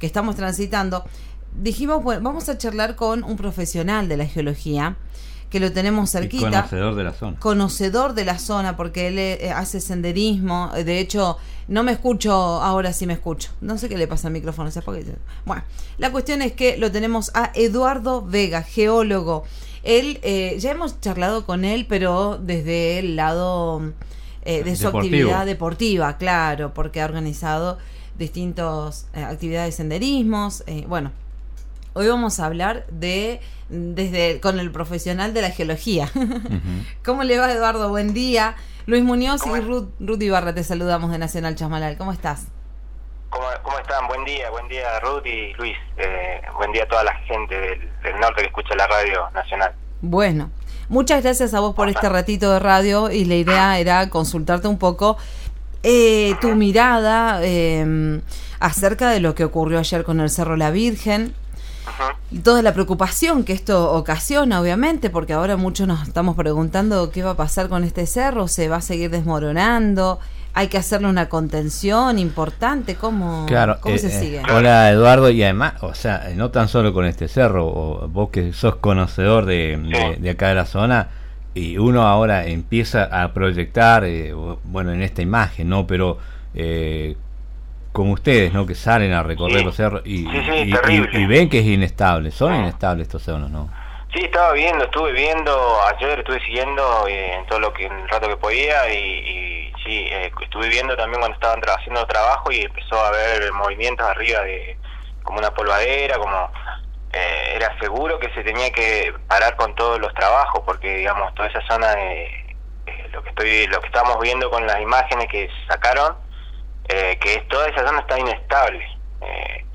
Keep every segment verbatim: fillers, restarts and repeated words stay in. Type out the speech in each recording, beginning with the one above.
que estamos transitando, dijimos, bueno, vamos a charlar con un profesional de la geología, que lo tenemos cerquita. Y conocedor de la zona. Conocedor de la zona, porque él eh, hace senderismo. De hecho, no me escucho, ahora sí me escucho. No sé qué le pasa al micrófono. ¿Sabes por qué? Bueno, la cuestión es que lo tenemos a Eduardo Vega, geólogo. Él, eh, ya hemos charlado con él, pero desde el lado eh, de su Deportivo. actividad deportiva, claro, porque ha organizado distintas eh, actividades de senderismos. Eh, bueno, hoy vamos a hablar de desde con el profesional de la geología. Uh-huh. ¿Cómo le va, Eduardo? Buen día. Luis Muñoz y Ruth, Ruth Ibarra te saludamos de Nacional Chasmalal. ¿Cómo estás? ¿Cómo, cómo están? Buen día, buen día Ruth y Luis. Eh, buen día a toda la gente del, del norte que escucha la radio nacional. Bueno, muchas gracias a vos por este ratito de radio, y la idea era consultarte un poco eh, tu mirada eh, acerca de lo que ocurrió ayer con el Cerro La Virgen. Uh-huh. Y toda la preocupación que esto ocasiona, obviamente, porque ahora muchos nos estamos preguntando qué va a pasar con este cerro, se va a seguir desmoronando, hay que hacerle una contención importante, ¿cómo, claro, cómo eh, se eh, sigue? Hola, Eduardo, y además, o sea, no tan solo con este cerro, o vos que sos conocedor de, de, de acá de la zona, y uno ahora empieza a proyectar, eh, bueno, en esta imagen, ¿no? Pero eh, como ustedes, ¿no? Que salen a recorrer sí. los cerros y, sí, sí, y, y, y ven que es inestable, son sí. inestables estos cerros, ¿no? Sí, estaba viendo, estuve viendo, ayer estuve siguiendo eh, en todo lo que en el rato que podía, y, y sí, eh, estuve viendo también cuando estaban tra- haciendo trabajo, y empezó a haber movimientos arriba de como una polvadera, como eh, era seguro que se tenía que parar con todos los trabajos, porque digamos toda esa zona de eh, lo que estoy, lo que estamos viendo con las imágenes que sacaron, eh, que es, toda esa zona está inestable. Eh,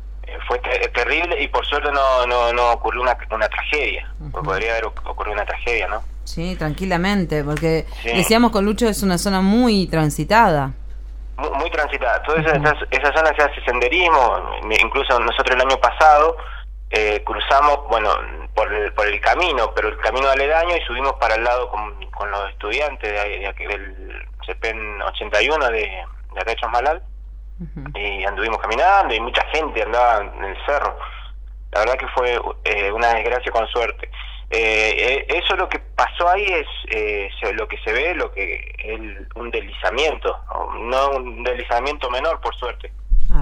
Fue ter- terrible, y por suerte no no no ocurrió una una tragedia. Uh-huh. Podría haber ocurrido una tragedia, ¿no? Sí, tranquilamente, porque sí. decíamos con Lucho, es una zona muy transitada. Muy, muy transitada. Toda esa, esa, esa zona se hace senderismo. Incluso nosotros el año pasado eh, cruzamos, bueno, por el, por el camino, pero el camino aledaño, y subimos para el lado con, con los estudiantes de, de, de, del C P E N ochenta y uno de, de acá de Chasmalal. Uh-huh. Y anduvimos caminando, y mucha gente andaba en el cerro. La verdad que fue eh, una desgracia con suerte. Eh, eh, eso lo que pasó ahí es eh, lo que se ve, lo que el, un deslizamiento, no un deslizamiento menor por suerte,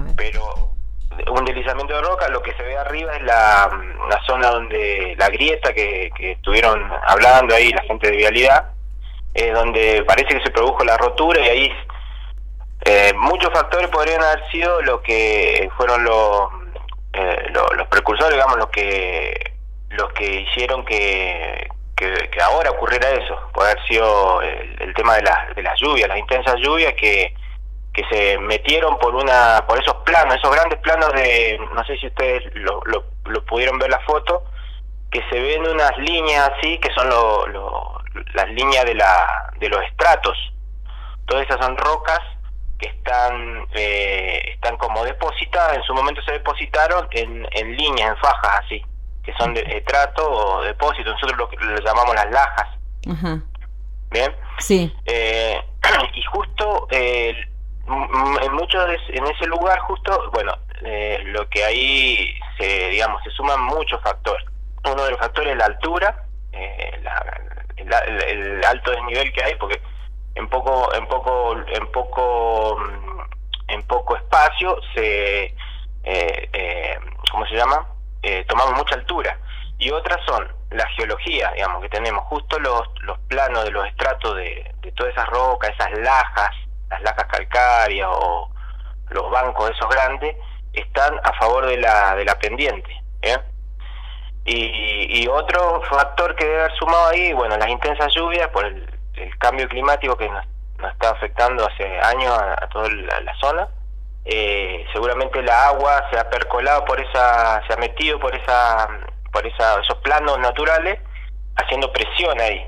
pero un deslizamiento de roca. Lo que se ve arriba es la, la zona donde la grieta que, que estuvieron hablando ahí la gente de vialidad, eh, donde parece que se produjo la rotura, y ahí Eh, muchos factores podrían haber sido lo que fueron los eh, lo, los precursores, digamos, los que los que hicieron que, que, que ahora ocurriera eso. Puede haber sido el, el tema de las de las lluvias, las intensas lluvias que que se metieron por una por esos planos, esos grandes planos de, no sé si ustedes lo, lo, lo pudieron ver la foto, que se ven unas líneas así, que son lo, lo, las líneas de la de los estratos. Todas esas son rocas que están eh, están como depositadas, en su momento se depositaron en, en líneas, en fajas así, que son de estrato o depósito. Nosotros lo que le llamamos las lajas. Uh-huh. ¿Bien? Sí. Eh, y justo eh, en muchos de, en ese lugar justo, bueno, eh, lo que ahí se, digamos, se suman muchos factores. Uno de los factores es la altura, eh, la, el, el, el alto desnivel que hay, porque en poco en poco en poco en poco espacio se eh, eh, ¿cómo se llama? Eh, tomamos mucha altura. Y otras son la geología, digamos, que tenemos justo los los planos de los estratos de, de todas esas rocas, esas lajas, las lajas calcáreas o los bancos esos grandes, están a favor de la de la pendiente, ¿eh? Y, y otro factor que debe haber sumado ahí, bueno, las intensas lluvias por el el cambio climático que nos, nos está afectando hace años a, a toda la, la zona. Eh, seguramente la agua se ha percolado por esa, se ha metido por esa, por esa, esos planos naturales, haciendo presión ahí.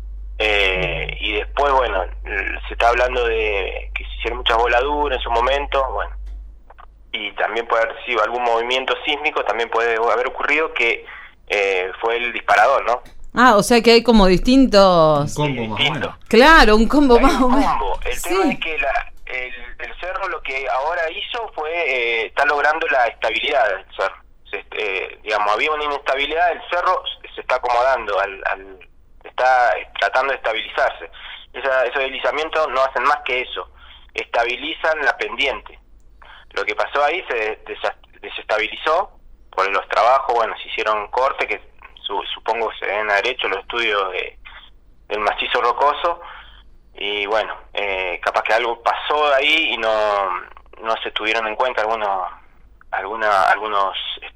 Eh, y después, bueno, se está hablando de que se hicieron muchas voladuras en su momento, bueno, y también puede haber sido algún movimiento sísmico, también puede haber ocurrido que eh, fue el disparador, ¿no? Ah, o sea que hay como distintos... Un combo más o menos. Claro, un combo hay más o un menos. combo. El sí. tema es que la, el, el cerro cerro lo que ahora hizo fue, eh, está logrando la estabilidad del cerro. Se, eh, digamos, había una inestabilidad del cerro, se está acomodando, al, al está tratando de estabilizarse. Esa, esos deslizamientos no hacen más que eso, estabilizan la pendiente. Lo que pasó ahí se desestabilizó por los trabajos, bueno, se hicieron cortes, que su, supongo se deben haber hecho los estudios de, del macizo rocoso, y bueno, eh, capaz que algo pasó ahí y no no se tuvieron en cuenta algunos alguna algunos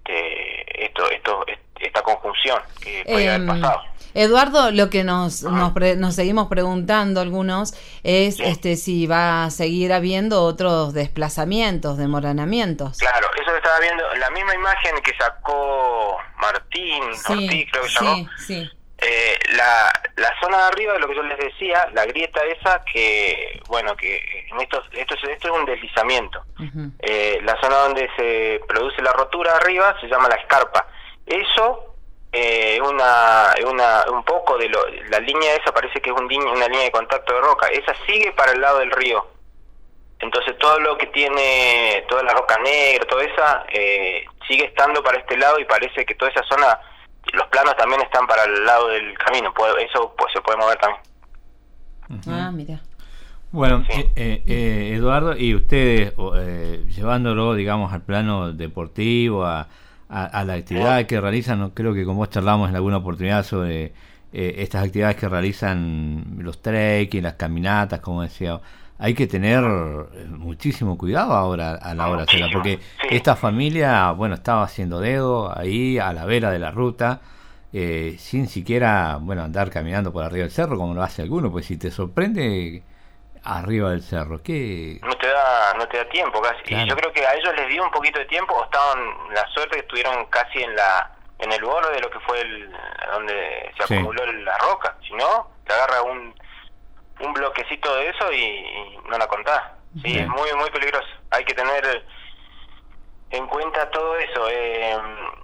este esto esto esta conjunción que podía eh, haber pasado. Eduardo, lo que nos nos, pre, nos seguimos preguntando algunos es sí. este si va a seguir habiendo otros desplazamientos, demoranamientos. Claro, eso que estaba viendo, la misma imagen que sacó Martín, sí, Ortiz, creo que sí, llamó. Sí. Eh, la, la zona de arriba de lo que yo les decía, la grieta esa que, bueno, que en esto, esto, esto es un deslizamiento. Uh-huh. Eh, la zona donde se produce la rotura arriba se llama la escarpa. Eso, eh, una, una, un poco de lo, la línea esa parece que es un, una línea de contacto de roca. Esa sigue para el lado del río. Entonces todo lo que tiene, toda la roca negra, toda esa, eh, sigue estando para este lado y parece que toda esa zona, los planos también están para el lado del camino, eso pues se puede mover también. Uh-huh. Ah, mira. Bueno, sí. eh, eh, Eduardo, y ustedes eh, llevándolo, digamos, al plano deportivo, a, a, a la actividad sí. que realizan, no, creo que con vos charlamos en alguna oportunidad sobre eh, estas actividades que realizan los trekking, las caminatas, como decía. Hay que tener muchísimo cuidado ahora a la hora de hacerla, porque sí. esta familia, bueno, estaba haciendo dedo ahí a la vera de la ruta, eh, sin siquiera, bueno, andar caminando por arriba del cerro como lo hace alguno, pues si te sorprende arriba del cerro, ¿qué? No te da, no te da tiempo casi. Claro. Y yo creo que a ellos les dio un poquito de tiempo, o estaban, la suerte que estuvieron casi en la, en el borde de lo que fue el, donde se acumuló sí. la roca. Si no, te agarra un un bloquecito de eso y, y no la contás. Sí, sí, es muy muy peligroso. Hay que tener en cuenta todo eso. Eh,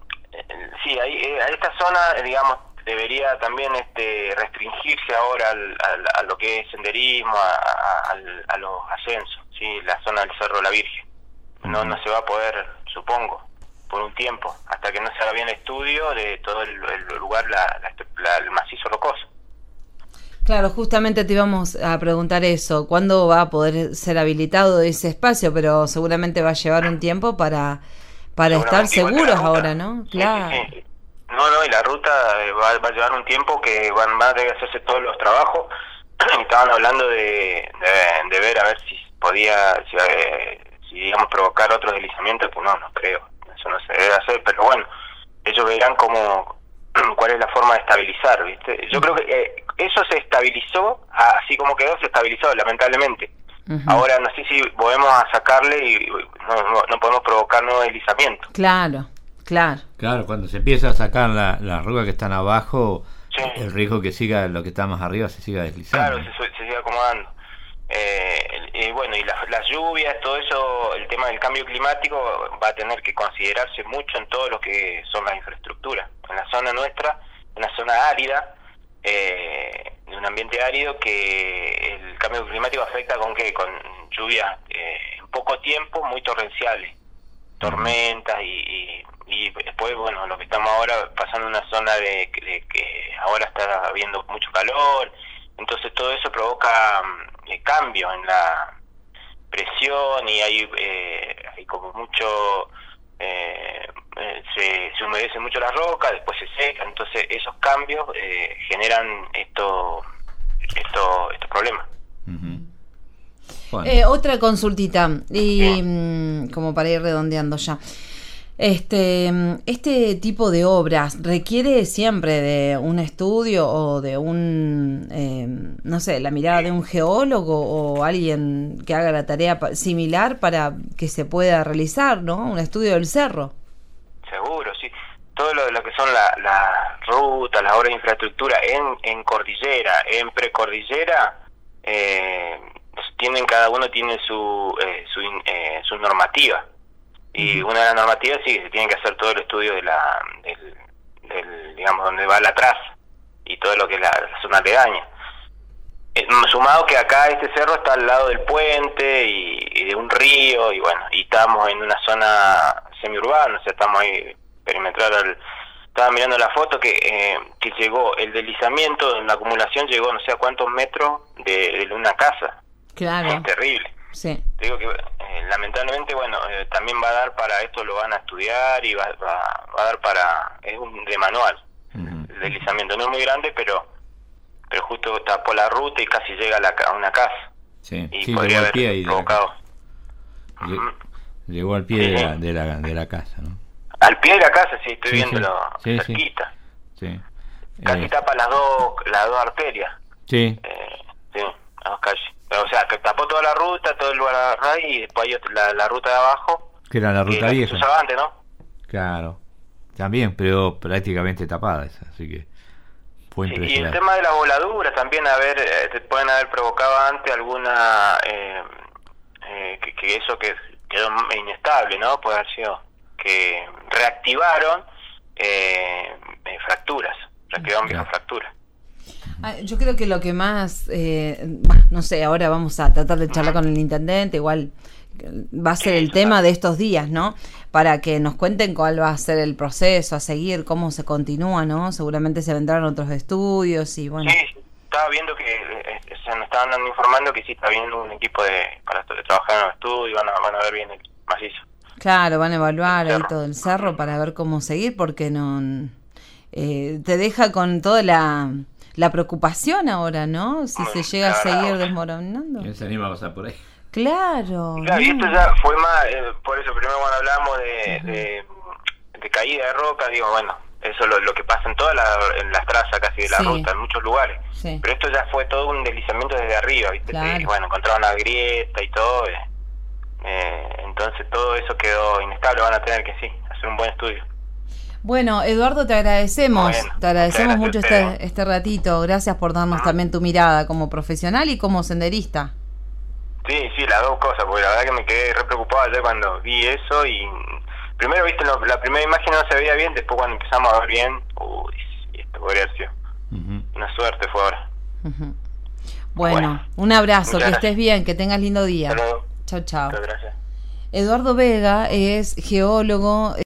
sí, ahí, eh, a esta zona, digamos, debería también este restringirse ahora al, al, a lo que es senderismo, a, a, a, a los ascensos, sí, la zona del Cerro de la Virgen. No, no se va a poder, supongo, por un tiempo, hasta que no se haga bien estudio de todo el, el lugar, la, la, la, el macizo rocoso. Claro, justamente te íbamos a preguntar eso, ¿cuándo va a poder ser habilitado ese espacio? Pero seguramente va a llevar un tiempo para para estar seguros ahora, ¿no? Sí, claro. Sí, sí. No, no, y la ruta va, va a llevar un tiempo que van, van a tener que hacerse todos los trabajos. Estaban hablando de, de, de ver a ver si podía, si, eh, si digamos, provocar otros deslizamientos, que no, no creo, eso no se debe hacer, pero bueno, ellos verán cómo cuál es la forma de estabilizar, ¿viste? Yo creo que eh, eso se estabilizó, así como quedó, se estabilizó, lamentablemente. Uh-huh. Ahora no sé si podemos sacarle y no, no, no podemos provocar nuevos deslizamientos. Claro, claro. Claro, cuando se empieza a sacar la, las rocas que están abajo, sí. el riesgo que siga lo que está más arriba se siga deslizando. Claro, se, se sigue acomodando. Eh, y bueno, y las, las lluvias, todo eso, el tema del cambio climático va a tener que considerarse mucho en todo lo que son las infraestructuras. En la zona nuestra, una zona árida, eh, de un ambiente árido, que el cambio climático afecta con qué, con lluvias eh, en poco tiempo muy torrenciales, tormentas y, y, y después, bueno, lo que estamos ahora pasando en una zona de, de que ahora está habiendo mucho calor, entonces todo eso provoca eh, cambio en la presión y hay, eh, hay como mucho, eh, eh, se, se humedece mucho la roca, después se seca, entonces esos cambios eh, generan esto, esto, estos problemas. Uh-huh. Bueno. Eh, otra consultita, y mm, como para ir redondeando ya. Este, este tipo de obras requiere siempre de un estudio o de un, eh, no sé, la mirada de un geólogo o alguien que haga la tarea similar para que se pueda realizar, ¿no? Un estudio del cerro. Seguro, sí. Todo lo, lo que son las la rutas, las obras de infraestructura en, en cordillera, en precordillera, eh, tienen, cada uno tiene su, eh, su, eh, su normativa. Y una de las normativas sí, se tiene que hacer todo el estudio de la del, del digamos, donde va la traza y todo lo que es la, la zona aledaña. Eh, sumado que acá este cerro está al lado del puente y, y de un río, y bueno, y estamos en una zona semiurbana, o sea, estamos ahí perimetral al... Estaba mirando la foto que eh, que llegó, el deslizamiento en la acumulación llegó no sé a cuántos metros de, de una casa. Claro. Es terrible. Sí. Te digo que eh, lamentablemente, bueno, eh, también va a dar para, esto lo van a estudiar y va, va, va a dar para, es un de manual, uh-huh. El deslizamiento no es muy grande, pero pero justo tapó la ruta y casi llega a, la, a una casa. Sí, y sí, podría haber pie provocado. Uh-huh. Llegó al pie sí, de, la, de, la, de la casa, ¿no? Al pie de la casa, sí, estoy sí, viéndolo sí, cerquita. Sí. Sí. Casi eh. tapa las dos las dos arterias. Sí. Eh, sí, las dos calles. O sea, que tapó toda la ruta, todo el lugar de y después hay otra, la, la ruta de abajo. Que era la ruta que vieja. La que se usaba antes, ¿no? Claro. También, pero prácticamente tapada esa, así que fue sí, impresionante. Y el tema de las voladuras también, a ver, eh, pueden haber provocado antes alguna... Eh, eh, que, que eso que quedó inestable, ¿no? Puede haber sido que reactivaron eh, eh, fracturas, reactivaron viejas fracturas. Yo creo que lo que más, eh, no sé, ahora vamos a tratar de charlar con el intendente, igual va a ser el tema de estos días, ¿no? Para que nos cuenten cuál va a ser el proceso a seguir, cómo se continúa, ¿no? Seguramente se vendrán otros estudios y bueno. Sí, estaba viendo que, eh, se nos estaban dando informando que sí está viendo un equipo de para de trabajar en los estudios, van a, van a ver bien el macizo. Claro, van a evaluar ahí todo el cerro para ver cómo seguir, porque no eh, te deja con toda la... la preocupación ahora, ¿no? Si se llega a seguir desmoronando. ¿Quién se anima a pasar por ahí? Claro. Claro, y esto ya fue más, eh, por eso primero cuando hablamos de, uh-huh. de, de caída de roca, digo, bueno, eso es lo, lo que pasa en todas la, en las trazas casi de la sí. ruta, en muchos lugares. Sí. Pero esto ya fue todo un deslizamiento desde arriba, ¿viste? Claro. Y, bueno, encontraron la grieta y todo, eh, eh, entonces todo eso quedó inestable, van a tener que sí, hacer un buen estudio. Bueno, Eduardo, te agradecemos, bueno, te agradecemos mucho este, este ratito, gracias por darnos uh-huh. también tu mirada como profesional y como senderista. Sí, sí, las dos cosas, porque la verdad que me quedé re preocupado ayer cuando vi eso y primero, viste, no, la primera imagen no se veía bien, después cuando empezamos a ver bien, uy, esto podría haber sido uh-huh. una suerte fue ahora. Uh-huh. Bueno, bueno, un abrazo, que gracias. Estés bien, que tengas lindo día. Hasta luego. Chao, chao. Muchas gracias. Eduardo Vega es geólogo.